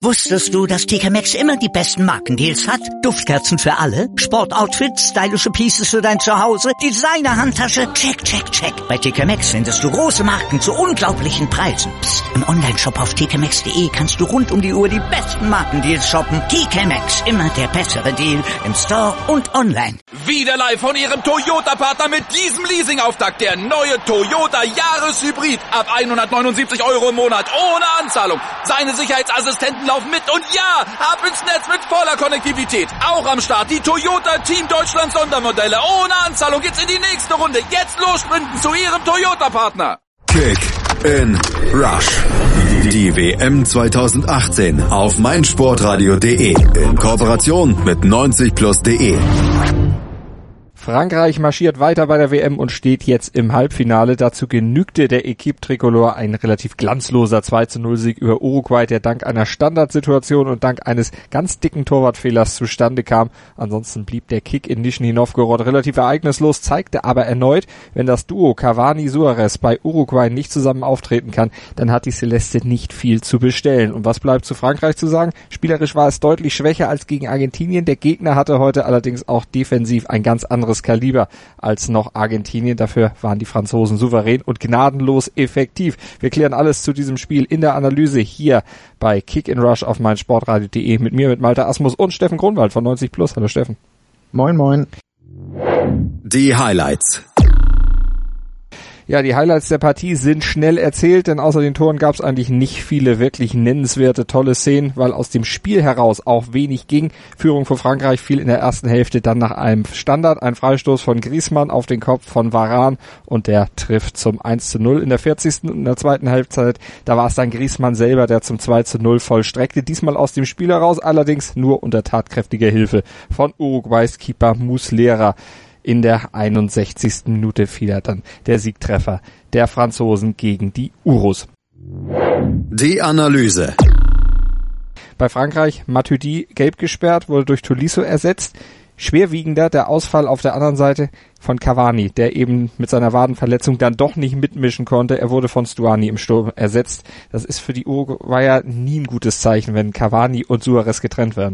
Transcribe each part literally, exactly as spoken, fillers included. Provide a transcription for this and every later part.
Wusstest du, dass T K Maxx immer die besten Markendeals hat? Duftkerzen für alle, Sportoutfits, stylische Pieces für dein Zuhause, Designer-Handtasche, check, check, check. Bei T K Maxx findest du große Marken zu unglaublichen Preisen. Psst. Im Onlineshop auf t k maxx punkt de kannst du rund um die Uhr die besten Markendeals shoppen. T K Maxx, immer der bessere Deal im Store und online. Wieder live von Ihrem Toyota-Partner mit diesem Leasing-Auftakt. Der neue Toyota Jahreshybrid. Ab hundertneunundsiebzig Euro im Monat ohne Anzahlung. Seine Sicherheitsassistenten laufen mit und ja, ab ins Netz mit voller Konnektivität. Auch am Start die Toyota Team Deutschland Sondermodelle. Ohne Anzahlung geht's in die nächste Runde. Jetzt los sprinten zu Ihrem Toyota-Partner. Kick in Rush. Die W M zwanzig achtzehn auf meinsportradio punkt de in Kooperation mit neunzig plus punkt de. Frankreich marschiert weiter bei der W M und steht jetzt im Halbfinale. Dazu genügte der Equipe Tricolore ein relativ glanzloser zwei zu null Sieg über Uruguay, der dank einer Standardsituation und dank eines ganz dicken Torwartfehlers zustande kam. Ansonsten blieb der Kick in Nischni Novgorod relativ ereignislos, zeigte aber erneut, wenn das Duo Cavani-Suarez bei Uruguay nicht zusammen auftreten kann, dann hat die Celeste nicht viel zu bestellen. Und was bleibt zu Frankreich zu sagen? Spielerisch war es deutlich schwächer als gegen Argentinien. Der Gegner hatte heute allerdings auch defensiv ein ganz anderes Kaliber als noch Argentinien. Dafür waren die Franzosen souverän und gnadenlos effektiv. Wir klären alles zu diesem Spiel in der Analyse hier bei Kick in Rush auf meinsportradio punkt de mit mir, mit Malte Asmus und Steffen Grunwald von neunzig plus. Hallo Steffen. Moin, moin. Die Highlights. Ja, die Highlights der Partie sind schnell erzählt, denn außer den Toren gab es eigentlich nicht viele wirklich nennenswerte, tolle Szenen, weil aus dem Spiel heraus auch wenig ging. Führung für Frankreich fiel in der ersten Hälfte dann nach einem Standard, ein Freistoß von Griezmann auf den Kopf von Varane und der trifft zum eins zu null in der vierzigsten in der zweiten Halbzeit. Da war es dann Griezmann selber, der zum zwei zu null vollstreckte, diesmal aus dem Spiel heraus, allerdings nur unter tatkräftiger Hilfe von Uruguays Keeper Muslera. In der einundsechzigsten Minute fiel er dann der Siegtreffer der Franzosen gegen die Urus. Die Analyse. Bei Frankreich Matuidi gelb gesperrt, wurde durch Tolisso ersetzt. Schwerwiegender der Ausfall auf der anderen Seite von Cavani, der eben mit seiner Wadenverletzung dann doch nicht mitmischen konnte. Er wurde von Stuani im Sturm ersetzt. Das ist für die Uruguayer nie ein gutes Zeichen, wenn Cavani und Suarez getrennt werden.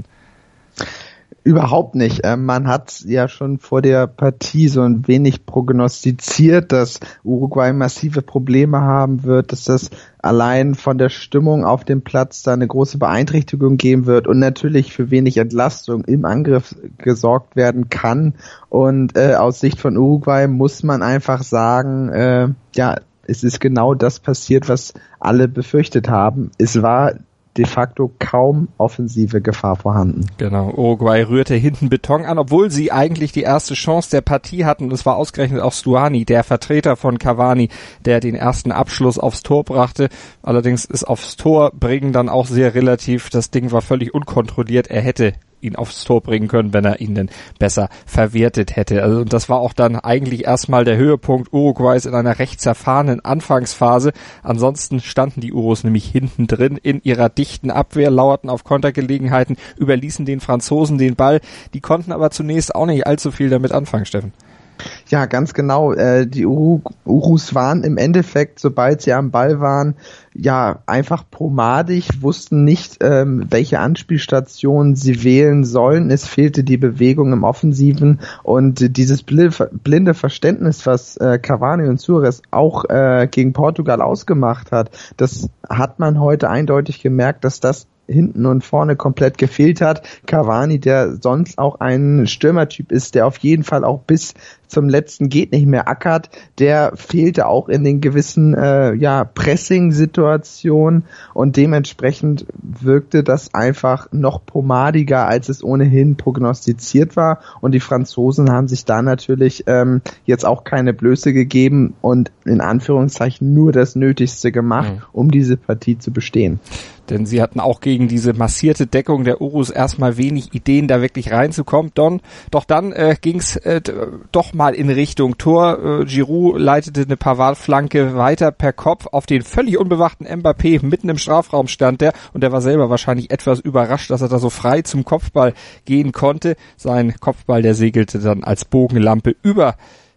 Überhaupt nicht. Man hat ja schon vor der Partie so ein wenig prognostiziert, dass Uruguay massive Probleme haben wird, dass das allein von der Stimmung auf dem Platz da eine große Beeinträchtigung geben wird und natürlich für wenig Entlastung im Angriff gesorgt werden kann. Und äh, aus Sicht von Uruguay muss man einfach sagen, äh, ja, es ist genau das passiert, was alle befürchtet haben. Es war de facto kaum offensive Gefahr vorhanden. Genau, Uruguay rührte hinten Beton an, obwohl sie eigentlich die erste Chance der Partie hatten. Es war ausgerechnet auch Stuani, der Vertreter von Cavani, der den ersten Abschluss aufs Tor brachte. Allerdings ist aufs Tor bringen dann auch sehr relativ. Das Ding war völlig unkontrolliert. Er hätte ihn aufs Tor bringen können, wenn er ihn denn besser verwertet hätte. Also das war auch dann eigentlich erstmal der Höhepunkt Uruguays in einer recht zerfahrenen Anfangsphase. Ansonsten standen die Urus nämlich hinten drin in ihrer dichten Abwehr, lauerten auf Kontergelegenheiten, überließen den Franzosen den Ball. Die konnten aber zunächst auch nicht allzu viel damit anfangen, Steffen. Ja, ganz genau. Äh, die Uru- Urus waren im Endeffekt, sobald sie am Ball waren, ja, einfach pomadig, wussten nicht, ähm, welche Anspielstation sie wählen sollen. Es fehlte die Bewegung im Offensiven und äh, dieses blinde, blinde Verständnis, was äh, Cavani und Suarez auch äh, gegen Portugal ausgemacht hat, das hat man heute eindeutig gemerkt, dass das hinten und vorne komplett gefehlt hat. Cavani, der sonst auch ein Stürmertyp ist, der auf jeden Fall auch bis zum letzten geht nicht mehr ackert, der fehlte auch in den gewissen äh, ja Pressing-Situationen und dementsprechend wirkte das einfach noch pomadiger, als es ohnehin prognostiziert war und die Franzosen haben sich da natürlich ähm, jetzt auch keine Blöße gegeben und in Anführungszeichen nur das Nötigste gemacht, mhm. um diese Partie zu bestehen. Denn sie hatten auch gegen diese massierte Deckung der Urus erstmal wenig Ideen, da wirklich reinzukommen. Don, doch dann äh, ging es äh, doch mal in Richtung Tor. Äh, Giroud leitete eine Pavard-Flanke weiter per Kopf auf den völlig unbewachten Mbappé. Mitten im Strafraum stand der und der war selber wahrscheinlich etwas überrascht, dass er da so frei zum Kopfball gehen konnte. Sein Kopfball, der segelte dann als Bogenlampe über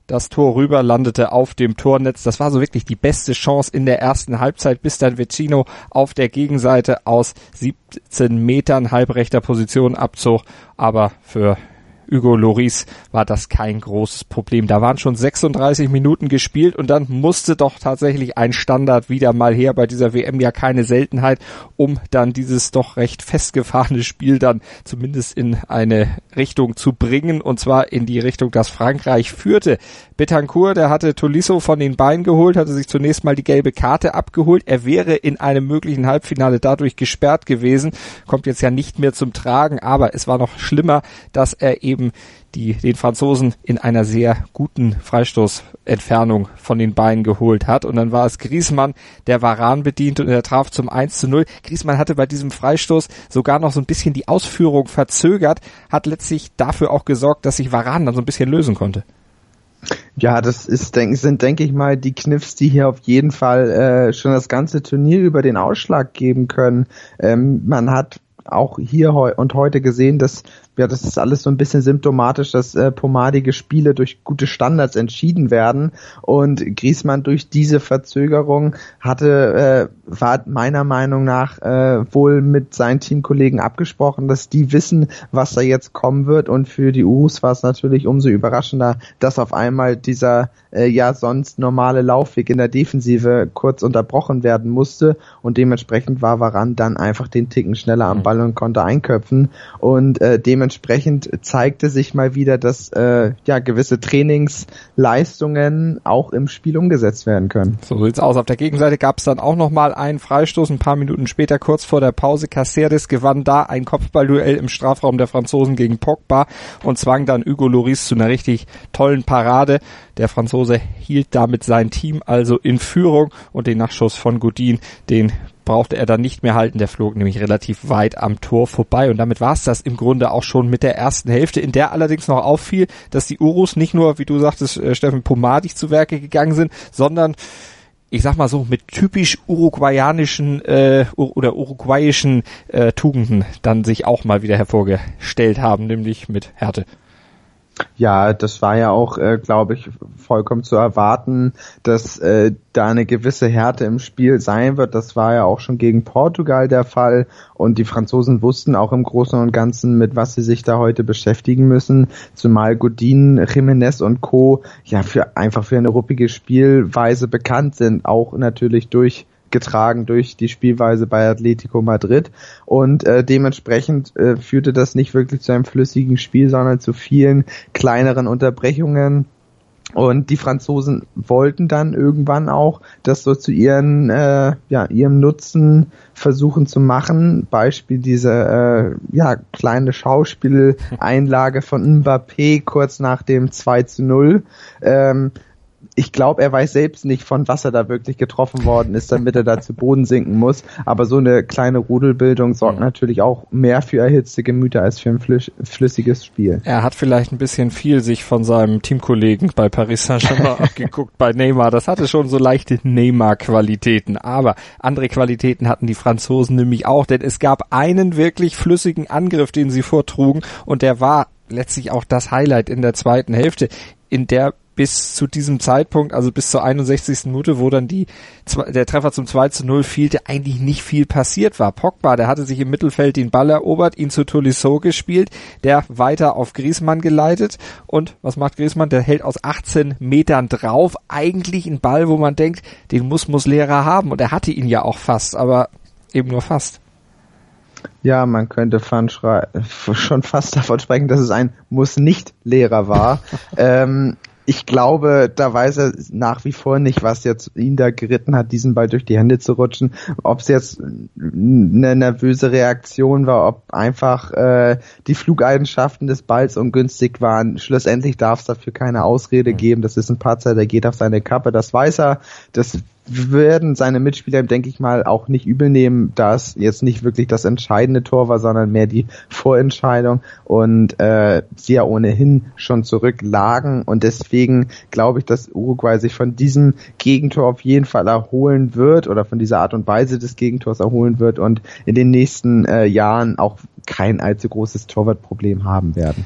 das Tor rüber, landete auf dem Tornetz. Das war so wirklich die beste Chance in der ersten Halbzeit, bis dann Vecino auf der Gegenseite aus siebzehn Metern halbrechter Position abzog. Aber für Hugo Lloris war das kein großes Problem. Da waren schon sechsunddreißig Minuten gespielt und dann musste doch tatsächlich ein Standard wieder mal her, bei dieser W M ja keine Seltenheit, um dann dieses doch recht festgefahrene Spiel dann zumindest in eine Richtung zu bringen, und zwar in die Richtung, dass Frankreich führte. Bentancur, der hatte Tolisso von den Beinen geholt, hatte sich zunächst mal die gelbe Karte abgeholt. Er wäre in einem möglichen Halbfinale dadurch gesperrt gewesen, kommt jetzt ja nicht mehr zum Tragen, aber es war noch schlimmer, dass er eben die den Franzosen in einer sehr guten Freistoßentfernung von den Beinen geholt hat. Und dann war es Griezmann, der Varane bedient, und er traf zum eins zu null. Griezmann hatte bei diesem Freistoß sogar noch so ein bisschen die Ausführung verzögert, hat letztlich dafür auch gesorgt, dass sich Varane dann so ein bisschen lösen konnte. Ja, das ist, denk, sind, denke ich mal, die Kniffs, die hier auf jeden Fall äh, schon das ganze Turnier über den Ausschlag geben können. Ähm, man hat auch hier heu- und heute gesehen, dass ja, das ist alles so ein bisschen symptomatisch, dass äh, pomadige Spiele durch gute Standards entschieden werden, und Griezmann durch diese Verzögerung hatte, äh, war meiner Meinung nach äh, wohl mit seinen Teamkollegen abgesprochen, dass die wissen, was da jetzt kommen wird, und für die Urus war es natürlich umso überraschender, dass auf einmal dieser äh, ja sonst normale Laufweg in der Defensive kurz unterbrochen werden musste, und dementsprechend war Varane dann einfach den Ticken schneller am Ball und konnte einköpfen, und äh, dementsprechend Entsprechend zeigte sich mal wieder, dass äh, ja gewisse Trainingsleistungen auch im Spiel umgesetzt werden können. So sieht's aus. Auf der Gegenseite gab es dann auch nochmal einen Freistoß. Ein paar Minuten später, kurz vor der Pause, Caceres gewann da ein Kopfballduell im Strafraum der Franzosen gegen Pogba und zwang dann Hugo Lloris zu einer richtig tollen Parade. Der Franzose hielt damit sein Team also in Führung, und den Nachschuss von Godin, den brauchte er dann nicht mehr halten, der flog nämlich relativ weit am Tor vorbei, und damit war es das im Grunde auch schon mit der ersten Hälfte, in der allerdings noch auffiel, dass die Urus nicht nur, wie du sagtest, äh, Steffen, pomadig zu Werke gegangen sind, sondern ich sag mal so, mit typisch uruguayanischen äh, oder uruguayischen äh, Tugenden dann sich auch mal wieder hervorgestellt haben, nämlich mit Härte. Ja, das war ja auch, äh, glaube ich, vollkommen zu erwarten, dass äh, da eine gewisse Härte im Spiel sein wird. Das war ja auch schon gegen Portugal der Fall, und die Franzosen wussten auch im Großen und Ganzen, mit was sie sich da heute beschäftigen müssen, zumal Godin, Jiménez und Co. ja für einfach für eine ruppige Spielweise bekannt sind, auch natürlich durch getragen durch die Spielweise bei Atletico Madrid, und äh, dementsprechend äh, führte das nicht wirklich zu einem flüssigen Spiel, sondern zu vielen kleineren Unterbrechungen, und die Franzosen wollten dann irgendwann auch das so zu ihren äh, ja ihrem Nutzen versuchen zu machen. Beispiel diese äh, ja kleine Schauspieleinlage von Mbappé kurz nach dem zwei zu null. Ähm, Ich glaube, er weiß selbst nicht, von was er da wirklich getroffen worden ist, damit er da zu Boden sinken muss. Aber so eine kleine Rudelbildung sorgt natürlich auch mehr für erhitzte Gemüter als für ein flüss- flüssiges Spiel. Er hat vielleicht ein bisschen viel sich von seinem Teamkollegen bei Paris Saint-Germain abgeguckt bei Neymar. Das hatte schon so leichte Neymar-Qualitäten. Aber andere Qualitäten hatten die Franzosen nämlich auch, denn es gab einen wirklich flüssigen Angriff, den sie vortrugen, und der war letztlich auch das Highlight in der zweiten Hälfte, in der bis zu diesem Zeitpunkt, also bis zur einundsechzigsten Minute, wo dann die der Treffer zum zwei zu null fehlte, eigentlich nicht viel passiert war. Pogba, der hatte sich im Mittelfeld den Ball erobert, ihn zu Tolisso gespielt, der weiter auf Griezmann geleitet, und was macht Griezmann? Der hält aus achtzehn Metern drauf, eigentlich ein Ball, wo man denkt, den muss Muslera haben, und er hatte ihn ja auch fast, aber eben nur fast. Ja, man könnte schon fast davon sprechen, dass es ein Muss-nicht-Lehrer war. ähm, Ich glaube, da weiß er nach wie vor nicht, was jetzt ihn da geritten hat, diesen Ball durch die Hände zu rutschen. Ob es jetzt eine nervöse Reaktion war, ob einfach äh, die Flugeigenschaften des Balls ungünstig waren. Schlussendlich darf es dafür keine Ausrede geben. Das ist ein Patzer, der geht auf seine Kappe. Das weiß er. Das werden seine Mitspieler, denke ich mal, auch nicht übel nehmen, da es jetzt nicht wirklich das entscheidende Tor war, sondern mehr die Vorentscheidung, und äh, sie ja ohnehin schon zurücklagen, und deswegen glaube ich, dass Uruguay sich von diesem Gegentor auf jeden Fall erholen wird, oder von dieser Art und Weise des Gegentors erholen wird, und in den nächsten äh, Jahren auch kein allzu großes Torwartproblem haben werden.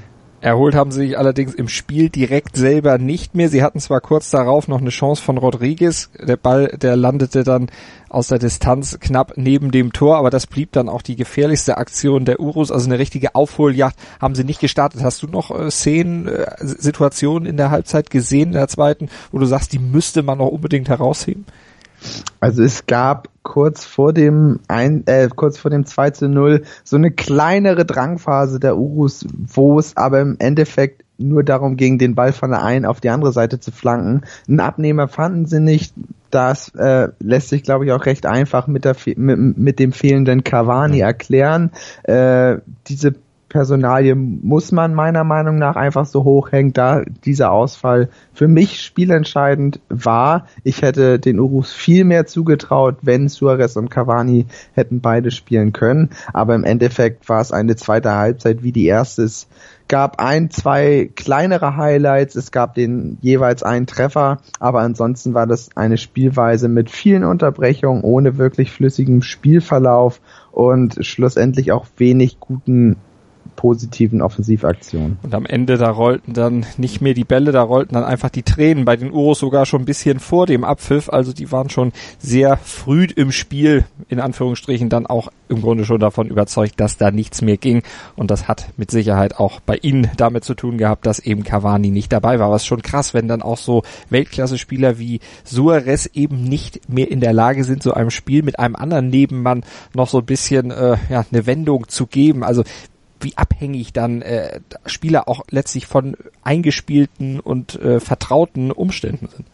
Erholt haben sie sich allerdings im Spiel direkt selber nicht mehr. Sie hatten zwar kurz darauf noch eine Chance von Rodriguez. Der Ball, der landete dann aus der Distanz knapp neben dem Tor, aber das blieb dann auch die gefährlichste Aktion der Urus. Also eine richtige Aufholjagd haben sie nicht gestartet. Hast du noch äh, Szenen, äh, Situationen in der Halbzeit gesehen, in der zweiten, wo du sagst, die müsste man noch unbedingt herausheben? Also es gab kurz vor dem ein, äh, kurz vor dem zwei zu null so eine kleinere Drangphase der Urus, wo es aber im Endeffekt nur darum ging, den Ball von der einen auf die andere Seite zu flanken. Einen Abnehmer fanden sie nicht. Das äh, lässt sich, glaube ich, auch recht einfach mit, der, mit, mit dem fehlenden Cavani erklären. Äh, diese Personalie muss man meiner Meinung nach einfach so hochhängen, da dieser Ausfall für mich spielentscheidend war. Ich hätte den Urus viel mehr zugetraut, wenn Suarez und Cavani hätten beide spielen können. Aber im Endeffekt war es eine zweite Halbzeit wie die erste. Es gab ein, zwei kleinere Highlights, es gab den jeweils einen Treffer, aber ansonsten war das eine Spielweise mit vielen Unterbrechungen, ohne wirklich flüssigem Spielverlauf und schlussendlich auch wenig guten positiven Offensivaktionen. Und am Ende, da rollten dann nicht mehr die Bälle, da rollten dann einfach die Tränen, bei den Urus sogar schon ein bisschen vor dem Abpfiff, also die waren schon sehr früh im Spiel, in Anführungsstrichen, dann auch im Grunde schon davon überzeugt, dass da nichts mehr ging, und das hat mit Sicherheit auch bei ihnen damit zu tun gehabt, dass eben Cavani nicht dabei war. Aber es ist schon krass, wenn dann auch so Weltklasse-Spieler wie Suarez eben nicht mehr in der Lage sind, so einem Spiel mit einem anderen Nebenmann noch so ein bisschen äh, ja, eine Wendung zu geben. Also wie abhängig dann äh, Spieler auch letztlich von eingespielten und äh, vertrauten Umständen sind.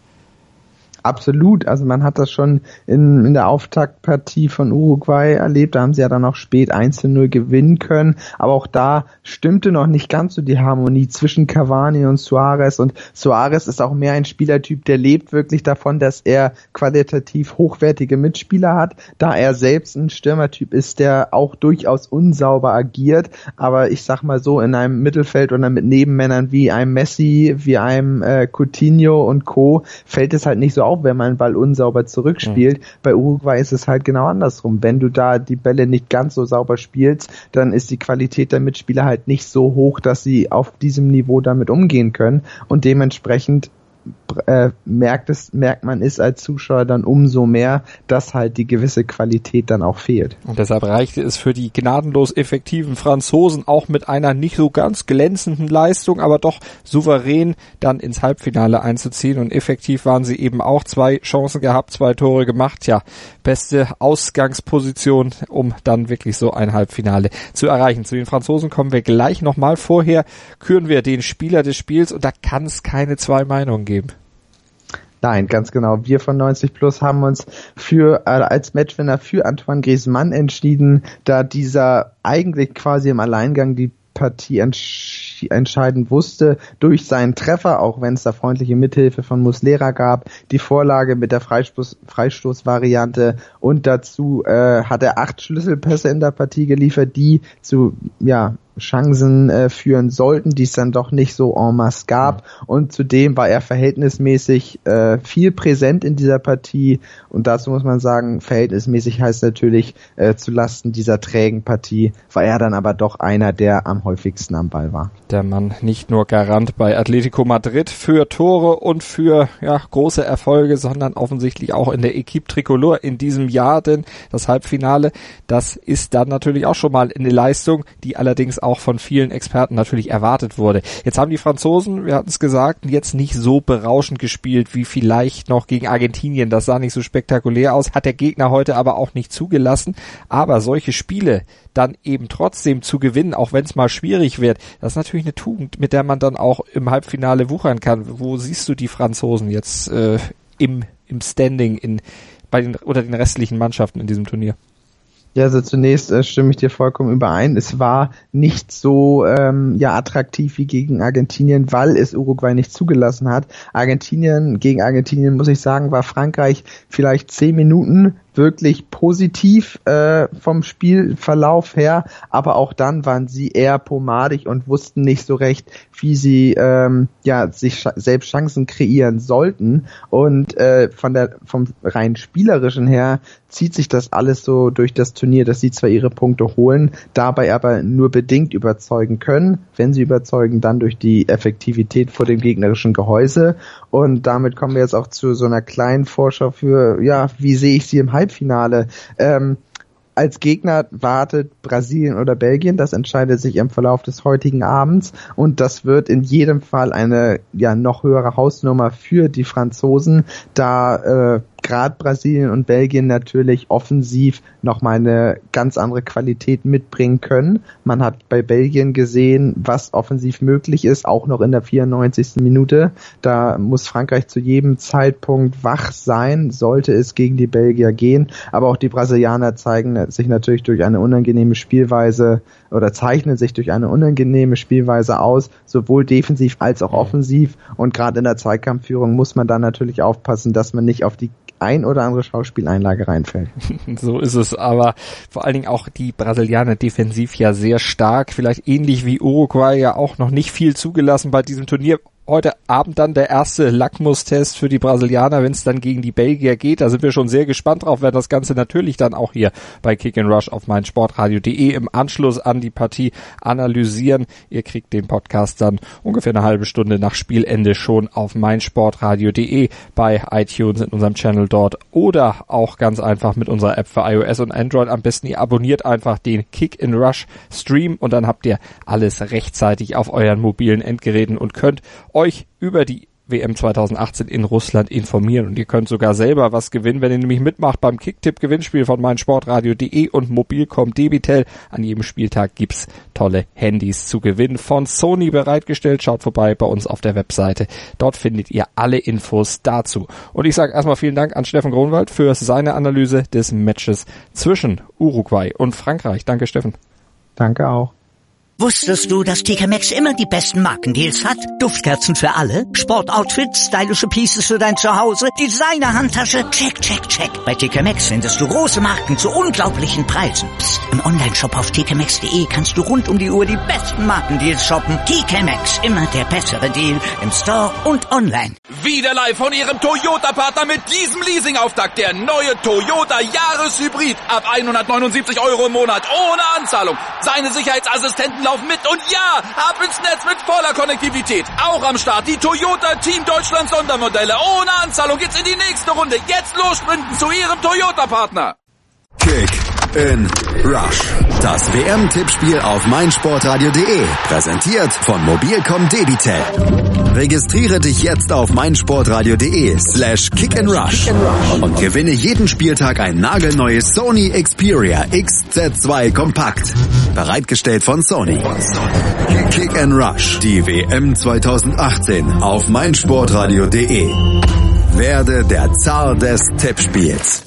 Absolut, also man hat das schon in, in der Auftaktpartie von Uruguay erlebt, da haben sie ja dann auch spät eins zu null gewinnen können, aber auch da stimmte noch nicht ganz so die Harmonie zwischen Cavani und Suarez, und Suarez ist auch mehr ein Spielertyp, der lebt wirklich davon, dass er qualitativ hochwertige Mitspieler hat, da er selbst ein Stürmertyp ist, der auch durchaus unsauber agiert, aber ich sag mal so, in einem Mittelfeld oder mit Nebenmännern wie einem Messi, wie einem äh, Coutinho und Co. fällt es halt nicht so auf, wenn man einen Ball unsauber zurückspielt. Mhm. Bei Uruguay ist es halt genau andersrum. Wenn du da die Bälle nicht ganz so sauber spielst, dann ist die Qualität der Mitspieler halt nicht so hoch, dass sie auf diesem Niveau damit umgehen können, und dementsprechend äh, merkt es, merkt man es als Zuschauer dann umso mehr, dass halt die gewisse Qualität dann auch fehlt. Und deshalb reichte es für die gnadenlos effektiven Franzosen auch mit einer nicht so ganz glänzenden Leistung, aber doch souverän dann ins Halbfinale einzuziehen, und effektiv waren sie eben auch, zwei Chancen gehabt, zwei Tore gemacht, ja, beste Ausgangsposition, um dann wirklich so ein Halbfinale zu erreichen. Zu den Franzosen kommen wir gleich nochmal. Vorher küren wir den Spieler des Spiels, und da kann es keine zwei Meinungen geben. Nein, ganz genau. Wir von neunzig Plus haben uns für äh, als Matchwinner für Antoine Griezmann entschieden, da dieser eigentlich quasi im Alleingang die Partie entsch- entscheiden wusste durch seinen Treffer, auch wenn es da freundliche Mithilfe von Muslera gab, die Vorlage mit der Freistoß- Freistoßvariante, und dazu äh, hat er acht Schlüsselpässe in der Partie geliefert, die zu ja Chancen äh, führen sollten, die es dann doch nicht so en masse gab, und zudem war er verhältnismäßig äh, viel präsent in dieser Partie, und dazu muss man sagen, verhältnismäßig heißt natürlich äh, zu Lasten dieser trägen Partie war er dann aber doch einer, der am häufigsten am Ball war. Der Mann nicht nur Garant bei Atletico Madrid für Tore und für ja große Erfolge, sondern offensichtlich auch in der Equipe Tricolore in diesem Jahr, denn das Halbfinale, das ist dann natürlich auch schon mal eine Leistung, die allerdings auch auch von vielen Experten natürlich erwartet wurde. Jetzt haben die Franzosen, wir hatten es gesagt, jetzt nicht so berauschend gespielt wie vielleicht noch gegen Argentinien. Das sah nicht so spektakulär aus, hat der Gegner heute aber auch nicht zugelassen. Aber solche Spiele dann eben trotzdem zu gewinnen, auch wenn es mal schwierig wird, das ist natürlich eine Tugend, mit der man dann auch im Halbfinale wuchern kann. Wo siehst du die Franzosen jetzt äh, im, im Standing in, bei den, oder den restlichen Mannschaften in diesem Turnier? Ja, also zunächst äh, stimme ich dir vollkommen überein. Es war nicht so ähm, ja attraktiv wie gegen Argentinien, weil es Uruguay nicht zugelassen hat. Argentinien gegen Argentinien, muss ich sagen, war Frankreich vielleicht zehn Minuten wirklich positiv äh, vom Spielverlauf her, aber auch dann waren sie eher pomadig und wussten nicht so recht, wie sie ähm, ja sich sch- selbst Chancen kreieren sollten. Und äh, von der vom rein spielerischen her zieht sich das alles so durch das Turnier, dass sie zwar ihre Punkte holen, dabei aber nur bedingt überzeugen können. Wenn sie überzeugen, dann durch die Effektivität vor dem gegnerischen Gehäuse. Und damit kommen wir jetzt auch zu so einer kleinen Vorschau für, ja, wie sehe ich sie im Halbfinale? Ähm, Als Gegner wartet Brasilien oder Belgien, das entscheidet sich im Verlauf des heutigen Abends und das wird in jedem Fall eine ja noch höhere Hausnummer für die Franzosen, da äh, gerade Brasilien und Belgien natürlich offensiv nochmal eine ganz andere Qualität mitbringen können. Man hat bei Belgien gesehen, was offensiv möglich ist, auch noch in der vierundneunzigsten Minute. Da muss Frankreich zu jedem Zeitpunkt wach sein, sollte es gegen die Belgier gehen. Aber auch die Brasilianer zeigen sich natürlich durch eine unangenehme Spielweise oder zeichnen sich durch eine unangenehme Spielweise aus, sowohl defensiv als auch offensiv. Und gerade in der Zweikampfführung muss man dann natürlich aufpassen, dass man nicht auf die ein oder andere Schauspieleinlage reinfällt. So ist es, aber vor allen Dingen auch die Brasilianer defensiv ja sehr stark, vielleicht ähnlich wie Uruguay ja auch noch nicht viel zugelassen bei diesem Turnier. Heute Abend dann der erste Lackmustest für die Brasilianer, wenn es dann gegen die Belgier geht. Da sind wir schon sehr gespannt drauf, werden das Ganze natürlich dann auch hier bei Kick and Rush auf meinsportradio punkt de im Anschluss an die Partie analysieren. Ihr kriegt den Podcast dann ungefähr eine halbe Stunde nach Spielende schon auf meinsportradio punkt de, bei iTunes in unserem Channel dort oder auch ganz einfach mit unserer App für iOS und Android. Am besten ihr abonniert einfach den Kick and Rush Stream und dann habt ihr alles rechtzeitig auf euren mobilen Endgeräten und könnt euch über die W M zweitausendachtzehn in Russland informieren und ihr könnt sogar selber was gewinnen, wenn ihr nämlich mitmacht beim Kicktipp-Gewinnspiel von meinsportradio punkt de und Mobilcom Debitel. An jedem Spieltag gibt's tolle Handys zu gewinnen, von Sony bereitgestellt. Schaut vorbei bei uns auf der Webseite. Dort findet ihr alle Infos dazu. Und ich sage erstmal vielen Dank an Steffen Gronwald für seine Analyse des Matches zwischen Uruguay und Frankreich. Danke, Steffen. Danke auch. Wusstest du, dass T K Maxx immer die besten Markendeals hat? Duftkerzen für alle, Sportoutfits, stylische Pieces für dein Zuhause, Designer-Handtasche, check, check, check. Bei T K Maxx findest du große Marken zu unglaublichen Preisen. Psst. Im Onlineshop auf t k maxx punkt de kannst du rund um die Uhr die besten Markendeals shoppen. T K Maxx, immer der bessere Deal im Store und online. Wieder live von Ihrem Toyota-Partner mit diesem Leasing-Auftakt. Der neue Toyota Jahreshybrid. Ab hundertneunundsiebzig Euro im Monat ohne Anzahlung. Seine Sicherheitsassistenten laufen mit und ja, ab ins Netz mit voller Konnektivität. Auch am Start die Toyota Team Deutschland Sondermodelle. Ohne Anzahlung geht's in die nächste Runde. Jetzt los sprinten zu Ihrem Toyota-Partner. Kick in Rush. Das W M-Tippspiel auf meinsportradio punkt de. Präsentiert von Mobilcom Debitel. Registriere dich jetzt auf meinsportradio punkt de slash kick and rush und gewinne jeden Spieltag ein nagelneues Sony Xperia X Z zwei Kompakt. Bereitgestellt von Sony. Kick and Rush. Die W M zweitausendachtzehn auf meinsportradio punkt de. Werde der Zar des Tippspiels.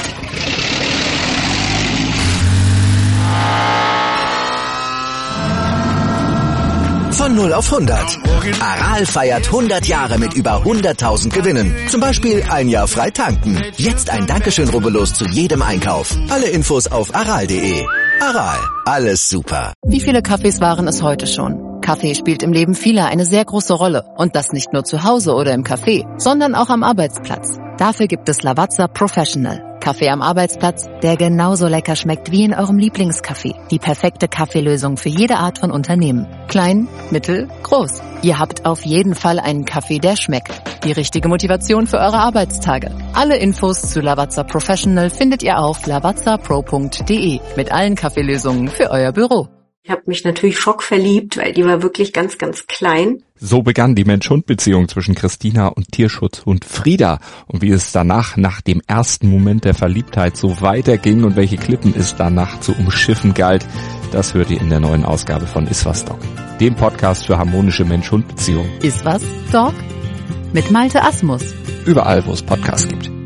Von null auf hundert. Aral feiert hundert Jahre mit über hunderttausend Gewinnen. Zum Beispiel ein Jahr frei tanken. Jetzt ein Dankeschön, rubbellos zu jedem Einkauf. Alle Infos auf aral punkt de. Aral, alles super. Wie viele Kaffees waren es heute schon? Kaffee spielt im Leben vieler eine sehr große Rolle. Und das nicht nur zu Hause oder im Café, sondern auch am Arbeitsplatz. Dafür gibt es Lavazza Professional. Kaffee am Arbeitsplatz, der genauso lecker schmeckt wie in eurem Lieblingscafé. Die perfekte Kaffeelösung für jede Art von Unternehmen. Klein, mittel, groß. Ihr habt auf jeden Fall einen Kaffee, der schmeckt. Die richtige Motivation für eure Arbeitstage. Alle Infos zu Lavazza Professional findet ihr auf lavazza pro punkt de mit allen Kaffeelösungen für euer Büro. Ich habe mich natürlich schockverliebt, weil die war wirklich ganz, ganz klein. So begann die Mensch-Hund-Beziehung zwischen Christina und Tierschutzhund Frieda. Und wie es danach, nach dem ersten Moment der Verliebtheit, so weiterging und welche Klippen es danach zu umschiffen galt, das hört ihr in der neuen Ausgabe von Iswas Dog, dem Podcast für harmonische Mensch-Hund-Beziehungen. Iswas Dog? Mit Malte Asmus. Überall, wo es Podcasts gibt.